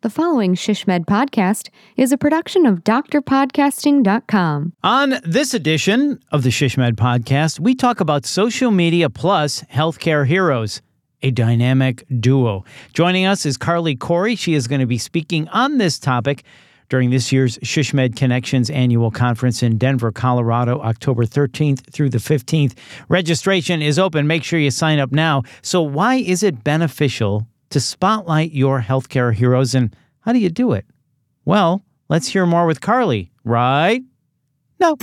The following SHSMD podcast is a production of drpodcasting.com. On this edition of the SHSMD podcast, we talk about social media plus healthcare heroes, a dynamic duo. Joining us is Carly Corey. She is going to be speaking on this topic during this year's SHSMD Connections annual conference in Denver, Colorado, October 13th through the 15th. Registration is open. Make sure you sign up now. So why is it beneficial to spotlight your healthcare heroes, and how do you do it? Well, let's hear more with Carly, right? No.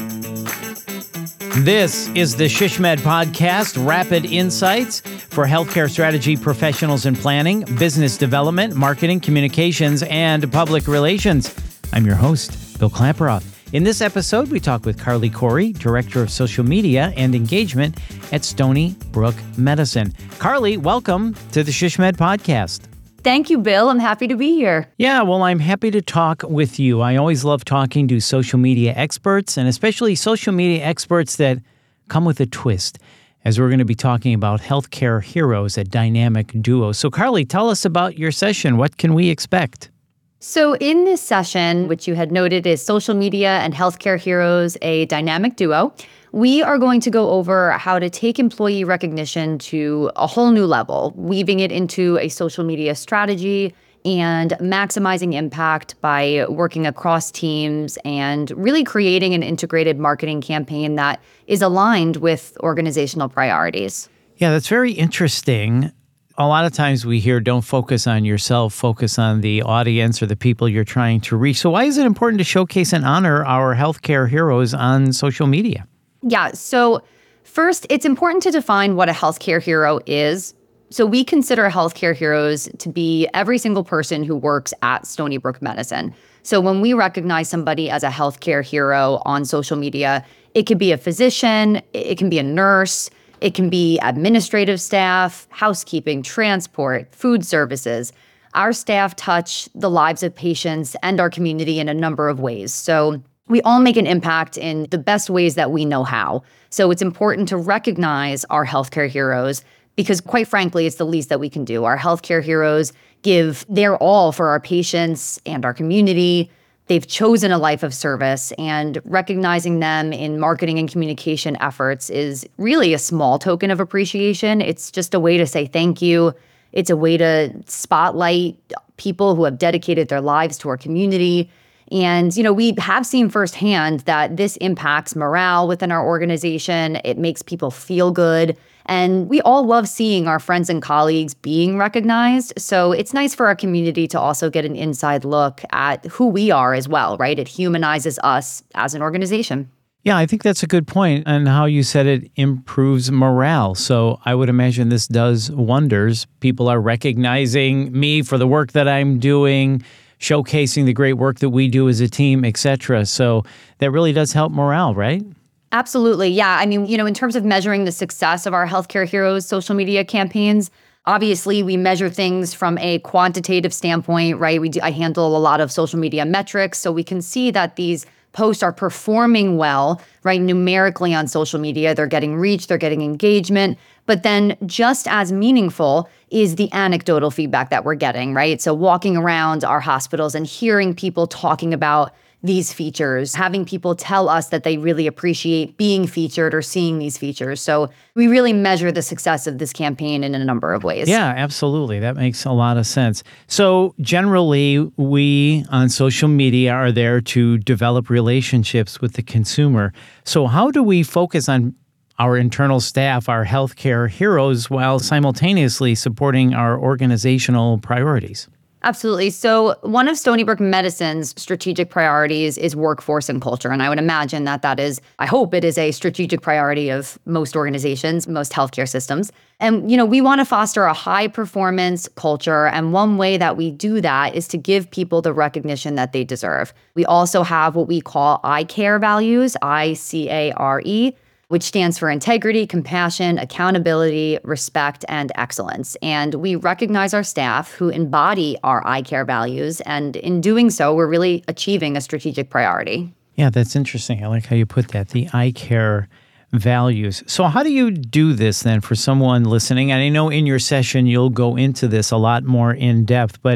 This is the SHSMD podcast, rapid insights for healthcare strategy professionals in planning, business development, marketing, communications, and public relations. I'm your host, Bill Klaproth. In this episode, we talk with Carly Corey, Director of Social Media and Engagement at Stony Brook Medicine. Carly, welcome to the SHSMD podcast. Thank you, Bill. I'm happy to be here. Yeah, well, I'm happy to talk with you. I always love talking to social media experts, and especially social media experts that come with a twist, as we're going to be talking about healthcare heroes, a dynamic duo. So, Carly, tell us about your session. What can we expect? So in this session, which you had noted is Social Media and Healthcare Heroes, a dynamic duo, we are going to go over how to take employee recognition to a whole new level, weaving it into a social media strategy and maximizing impact by working across teams and really creating an integrated marketing campaign that is aligned with organizational priorities. Yeah, that's very interesting. A lot of times we hear, don't focus on yourself, focus on the audience or the people you're trying to reach. So why is it important to showcase and honor our healthcare heroes on social media? Yeah, so first, it's important to define what a healthcare hero is. So we consider healthcare heroes to be every single person who works at Stony Brook Medicine. So when we recognize somebody as a healthcare hero on social media, it could be a physician, it can be a nurse, it can be administrative staff, housekeeping, transport, food services. Our staff touch the lives of patients and our community in a number of ways. So we all make an impact in the best ways that we know how. So it's important to recognize our healthcare heroes because, quite frankly, it's the least that we can do. Our healthcare heroes give their all for our patients and our community. They've chosen a life of service, and recognizing them in marketing and communication efforts is really a small token of appreciation. It's just a way to say thank you. It's a way to spotlight people who have dedicated their lives to our community. And, we have seen firsthand that this impacts morale within our organization. It makes people feel good. And we all love seeing our friends and colleagues being recognized. So it's nice for our community to also get an inside look at who we are as well, right? It humanizes us as an organization. Yeah, I think that's a good point. And how you said it improves morale. So I would imagine this does wonders. People are recognizing me for the work that I'm doing, showcasing the great work that we do as a team, etc. So that really does help morale, right? Absolutely. Yeah. I mean, in terms of measuring the success of our healthcare heroes social media campaigns, obviously we measure things from a quantitative standpoint, right? I handle a lot of social media metrics, so we can see that these posts are performing well, right? Numerically on social media, they're getting reach, they're getting engagement. But then just as meaningful is the anecdotal feedback that we're getting, right? So walking around our hospitals and hearing people talking about these features, having people tell us that they really appreciate being featured or seeing these features. So we really measure the success of this campaign in a number of ways. Yeah, absolutely. That makes a lot of sense. So generally, we on social media are there to develop relationships with the consumer. So how do we focus on our internal staff, our healthcare heroes, while simultaneously supporting our organizational priorities? Absolutely. So one of Stony Brook Medicine's strategic priorities is workforce and culture. And I would imagine I hope it is a strategic priority of most organizations, most healthcare systems. And, we want to foster a high performance culture. And one way that we do that is to give people the recognition that they deserve. We also have what we call ICARE values, ICARE, which stands for integrity, compassion, accountability, respect, and excellence. And we recognize our staff who embody our ICARE values. And in doing so, we're really achieving a strategic priority. Yeah, that's interesting. I like how you put that, the ICARE values. So how do you do this then for someone listening? And I know in your session, you'll go into this a lot more in depth, but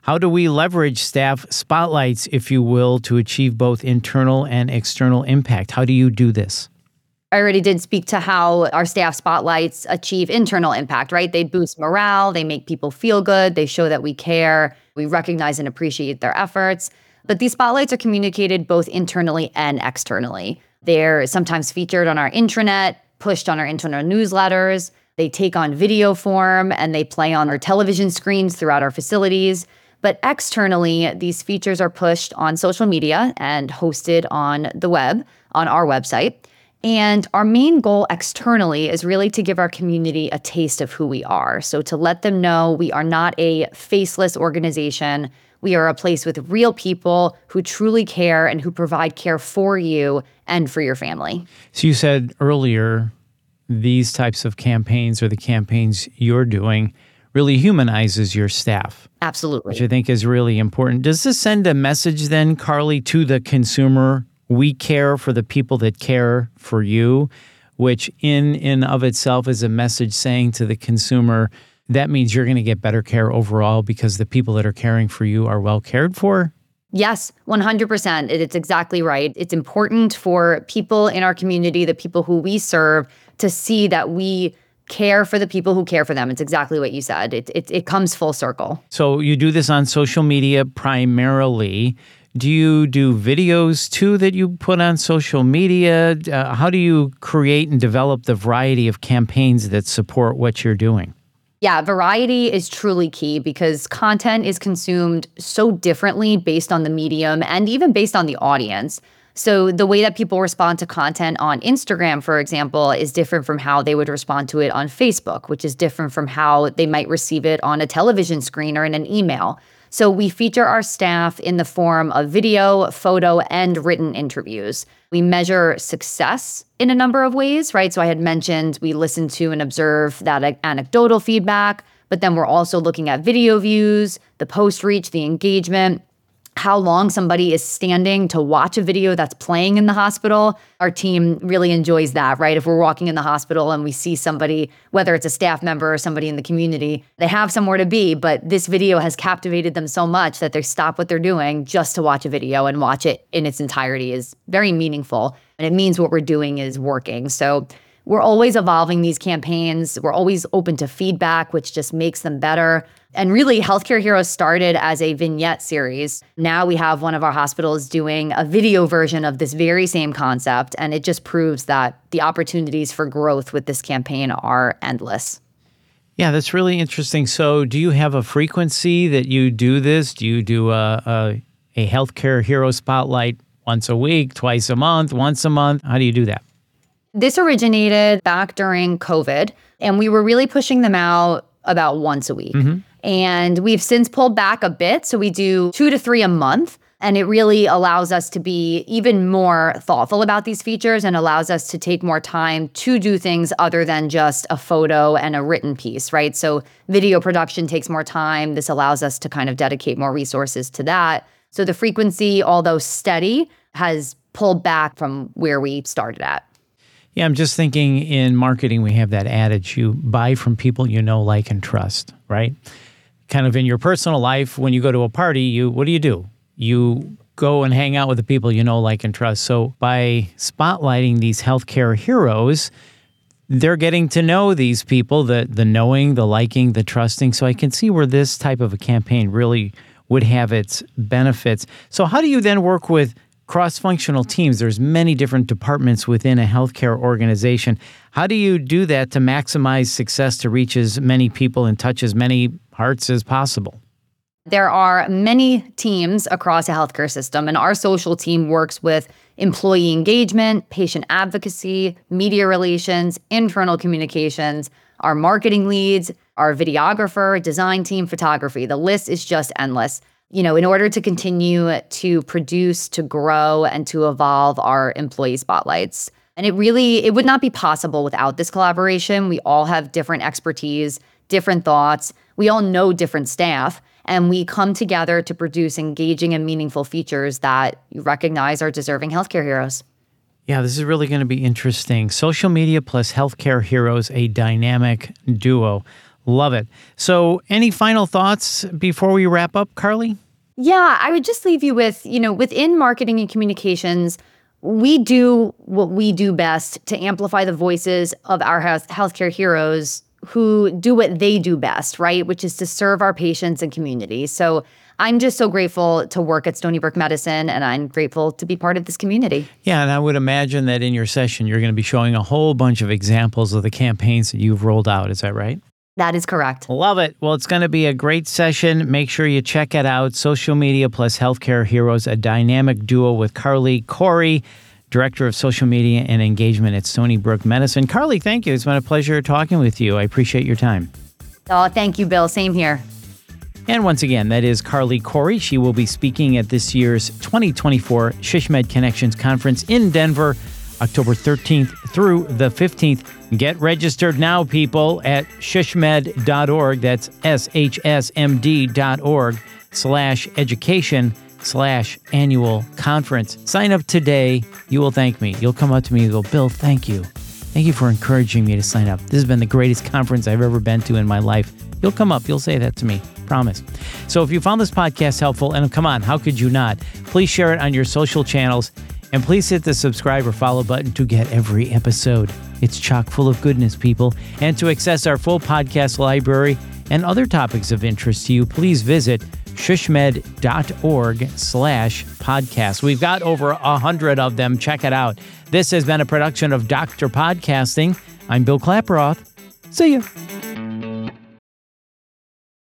How do we leverage staff spotlights, if you will, to achieve both internal and external impact? How do you do this? I already did speak to how our staff spotlights achieve internal impact, right? They boost morale, they make people feel good, they show that we care, we recognize and appreciate their efforts. But these spotlights are communicated both internally and externally. They're sometimes featured on our intranet, pushed on our internal newsletters. They take on video form and they play on our television screens throughout our facilities. But externally, these features are pushed on social media and hosted on the web, on our website. And our main goal externally is really to give our community a taste of who we are. So to let them know we are not a faceless organization. We are a place with real people who truly care and who provide care for you and for your family. So you said earlier, these types of campaigns or the campaigns you're doing really humanizes your staff. Absolutely. Which I think is really important. Does this send a message then, Carly, to the consumer? We care for the people that care for you, which in and of itself is a message saying to the consumer, that means you're going to get better care overall because the people that are caring for you are well cared for? Yes, 100%. It's exactly right. It's important for people in our community, the people who we serve, to see that we care for the people who care for them. It's exactly what you said. It comes full circle. So you do this on social media primarily. Do you do videos too that you put on social media? How do you create and develop the variety of campaigns that support what you're doing? Yeah, variety is truly key because content is consumed so differently based on the medium and even based on the audience. So the way that people respond to content on Instagram, for example, is different from how they would respond to it on Facebook, which is different from how they might receive it on a television screen or in an email. So we feature our staff in the form of video, photo, and written interviews. We measure success in a number of ways, right? So I had mentioned we listen to and observe that anecdotal feedback, but then we're also looking at video views, the post reach, the engagement, how long somebody is standing to watch a video that's playing in the hospital. Our team really enjoys that, right? If we're walking in the hospital and we see somebody, whether it's a staff member or somebody in the community, they have somewhere to be, but this video has captivated them so much that they stop what they're doing just to watch a video and watch it in its entirety is very meaningful. And it means what we're doing is working. So we're always evolving these campaigns. We're always open to feedback, which just makes them better. And really, Healthcare Heroes started as a vignette series. Now we have one of our hospitals doing a video version of this very same concept. And it just proves that the opportunities for growth with this campaign are endless. Yeah, that's really interesting. So do you have a frequency that you do this? Do you do a Healthcare Hero Spotlight once a week, twice a month, once a month? How do you do that? This originated back during COVID, and we were really pushing them out about once a week. Mm-hmm. And we've since pulled back a bit. So we do 2 to 3 a month. And it really allows us to be even more thoughtful about these features and allows us to take more time to do things other than just a photo and a written piece, right? So video production takes more time. This allows us to kind of dedicate more resources to that. So the frequency, although steady, has pulled back from where we started at. Yeah, I'm just thinking in marketing, we have that adage, you buy from people you know, like, and trust, right? Kind of in your personal life, when you go to a party, what do? You go and hang out with the people you know, like, and trust. So by spotlighting these healthcare heroes, they're getting to know these people, the knowing, the liking, the trusting. So I can see where this type of a campaign really would have its benefits. So how do you then work with cross-functional teams? There's many different departments within a healthcare organization. How do you do that to maximize success to reach as many people and touch as many hearts as possible? There are many teams across a healthcare system, and our social team works with employee engagement, patient advocacy, media relations, internal communications, our marketing leads, our videographer, design team, photography. The list is just endless. You know, in order to continue to produce, to grow, and to evolve our employee spotlights. And it would not be possible without this collaboration. We all have different expertise, different thoughts. We all know different staff. And we come together to produce engaging and meaningful features that you recognize are deserving healthcare heroes. Yeah, this is really going to be interesting. Social media plus healthcare heroes, a dynamic duo. Love it. So any final thoughts before we wrap up, Carly? Yeah, I would just leave you with, within marketing and communications, we do what we do best to amplify the voices of our healthcare heroes who do what they do best, right? Which is to serve our patients and communities. So I'm just so grateful to work at Stony Brook Medicine, and I'm grateful to be part of this community. Yeah, and I would imagine that in your session, you're going to be showing a whole bunch of examples of the campaigns that you've rolled out. Is that right? That is correct. Love it. Well, it's going to be a great session. Make sure you check it out. Social Media plus Healthcare Heroes, a dynamic duo with Carly Corey, Director of Social Media and Engagement at Stony Brook Medicine. Carly, thank you. It's been a pleasure talking with you. I appreciate your time. Oh, thank you, Bill. Same here. And once again, that is Carly Corey. She will be speaking at this year's 2024 SHSMD Connections Conference in Denver, October 13th through the 15th. Get registered now, people, at shsmd.org. That's shsmd.org/education/annual conference. Sign up today. You will thank me. You'll come up to me and go, Bill, thank you. Thank you for encouraging me to sign up. This has been the greatest conference I've ever been to in my life. You'll come up. You'll say that to me. Promise. So if you found this podcast helpful, and come on, how could you not? Please share it on your social channels. And please hit the subscribe or follow button to get every episode. It's chock full of goodness, people. And to access our full podcast library and other topics of interest to you, please visit shsmd.org/podcast. We've got over 100 of them. Check it out. This has been a production of Dr. Podcasting. I'm Bill Klaproth. See you.